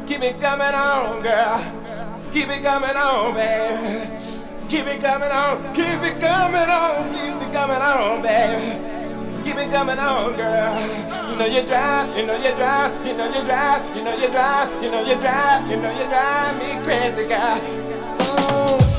Keep it coming on, girl. Keep it coming on, baby. Keep it coming on. Keep it coming on. Keep it coming on, baby. Keep it coming on, girl. You know you drive, you know you drive, you know you drive, you know you drive, you know you drive, you know you drive me crazy, girl. Ooh.